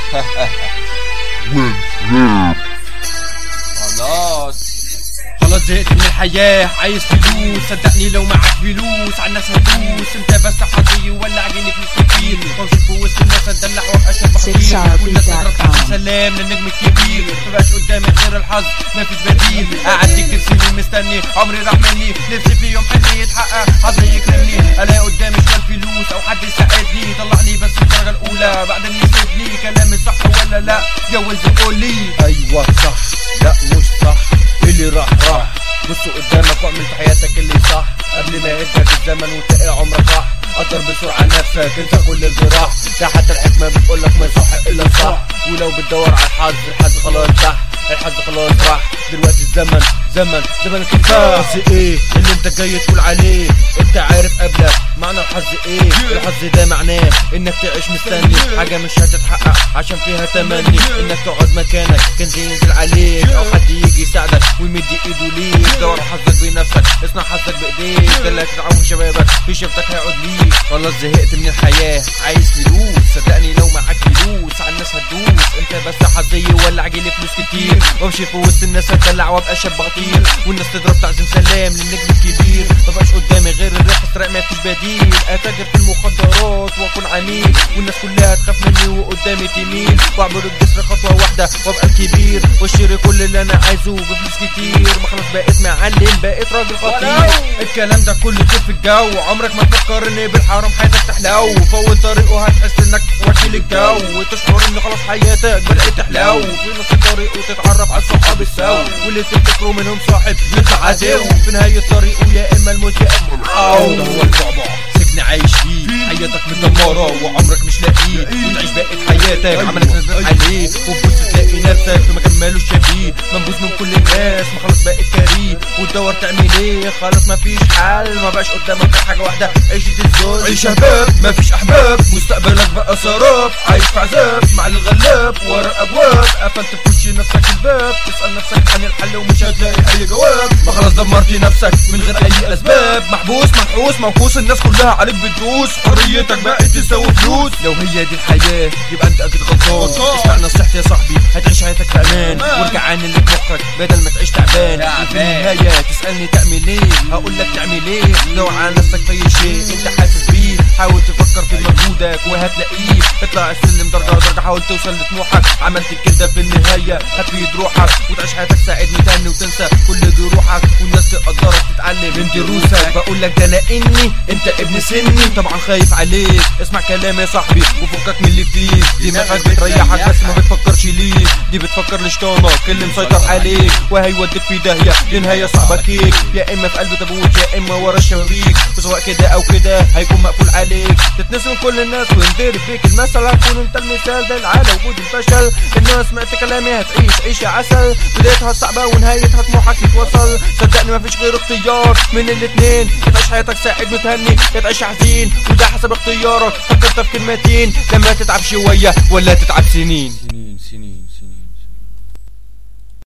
خلاص زهقت من الحياة، عايز فلوس. صدقني لو معاك فلوس عالناس هتدوس. انت بس حظي ولا عجيني فلوس كتير، وامشي في وسط الناس اتدلع وابقى شاب خطير. والناس تضرب تحت سلام للنجم الكبير، مبقاش قدامي غير الحظ مفيش بديل. قعدت كتير سنين مستني عمري راح مني، نفسي في يوم حلمي يتحقق حظي يكرمني. الاقي قدامي شوية فلوس او حد يساعدني، يطلعني بس الدرجة الاولى بعدين يسيبني. كلامي صح ولا لا؟ جوز وقول لي. ايوه صح، لا مش صح، اللي راح بصوا قدامك واعمل في حياتك اللي صح قبل ما يهدك الزمن وتلاقي عمرك راح. قدر بسرعة نفسك، انسى كل الجراح، ده حتى الحكمة بتقولك ما يصح الا الصح. ولو بتدور على الحظ خلاص تحت، الحظ خلاص راح. دلوقتي الزمن زمن الكفاح. الحظ ايه اللي انت جاي تقول عليه؟ انت عارف قبلك معنى الحظ ايه؟ الحظ ده معناه انك تعيش مستني حاجة مش هتتحقق عشان فيها تمني. انك تقعد مكانك كنز ينزل عليك، او حد يجي يساعدك ويمد ايده ليك. دور حظك بنفسك، اصنع حظك بايديك، ده اللي هتدعم شبابك في شفتك هيقعد ليك. خلاص زهقت من الحياة، عايز فلوس. صدقني لو معاك فلوس عالناس هتدوس. انت بس حظي ولا عجيلي فلوس كتير، وامشي في وسط الناس اتدلع وابقى شاب خطير. والناس تضرب تعظيم سلام للنجم الكبير، مبقاش قدامي غير الريح السرق مفيش بديل. اتاجر في المخدرات واكون عميل، والناس كلها تخاف مني وقدامي تميل. واعبر الجسر خطوة واحدة وابقى الكبير، واشتري كل اللي انا عايزه بفلوس كتير. ما خلاص بقيت معلم، بقيت راجل خطير. الكلام ده كله كيف في الجو، عمرك ما تفكر ان بالحرام حياتك تحلو. فول طريقه هتحس انك وكيل الجو، وتشعر ان خلاص حياتك بدأت تحلو. في نص الطريق وتتعرف على الصحاب السو، واللي تفتكروا منهم صاحب يطلع عدو. في نهاية الطريق يا اما الموت يا اما الحو. ده هو البعبع سجن عايش فيه، حياتك مدمرة وعمرك مش لاقيه. وتعيش بقيت حياتك عملك نزل عليه، وتبص تلاقي نفسك في مكان مالوش شبيه. منبوذ من كل الناس، ما خلاص بقيت كريه. وتدور تعمل ايه؟ خلاص مفيش حل، ما بقاش قدامك غير حاجة واحدة، عيشة الذل. عيش شباب مفيش احباب، مستقبلك بقى سراب. عايش في عذاب مع الغلاب ورا ابواب، قفلت في وش نفسك الباب. تسأل نفسك عن الحل ومش هتلاقي اي جواب. ما خلاص دمرت نفسك من غير اي اسباب، محبوس منحوس منقوص، الناس كلها عليك بتدوس. حريتك بقت تساوي فلوس. لو هي دي الحياة يبقى انت اكيد غلطان. اسمع نصيحتي يا صاحبي، هتعيش حياتك في امان، وارجع عن اللي في مخك بدل ما تعيش تعبان. وفي النهاية تسألني تعمل ايه؟ هقولك تعمل ايه؟ دور على نفسك في اي شيء انت حاسس بيه، حاول تفكر في مجهودك وهتلاقيه. اطلع السلم درجة درجة، حاول توصل لطموحك. عملت كده في النهاية هتفيد روحك، وتعيش حياتك ساعدني تاني وتنسى كل جروحك. والناس تقدرك تتعلم من دروسك. بقولك ده لاني انت ابن سني، طبعا خايف عليك. اسمع كلامي يا صاحبي وفكك من اللي فيك. دماغك بتريحك بس ما بتفكرش ليك، دي بتفكر لشطانك اللي مسيطر عليك، وهيوديك في داهية لنهاية صعبة كيك. يا اما في قلب تابوت يا اما ورا الشبابيك، وسواء كده او كده هيكون مقفول عليك. تتنسي من كل الناس وينضرب فيك المثل، هتكون انت المثال ده على وجود الفشل. الناس سمعت كلامي هتعيش عيش يا عسل، بدايتها صعبة ونهايتها طموحك يتوصل. صدقني مفيش غير اختيار من الاتنين، يا تعيش حياتك سعيد متهني يا تعيش حزين، وده حسب اختيارك. فكر في كلمتين، لما تتعب شوية ولا تتعب سنين.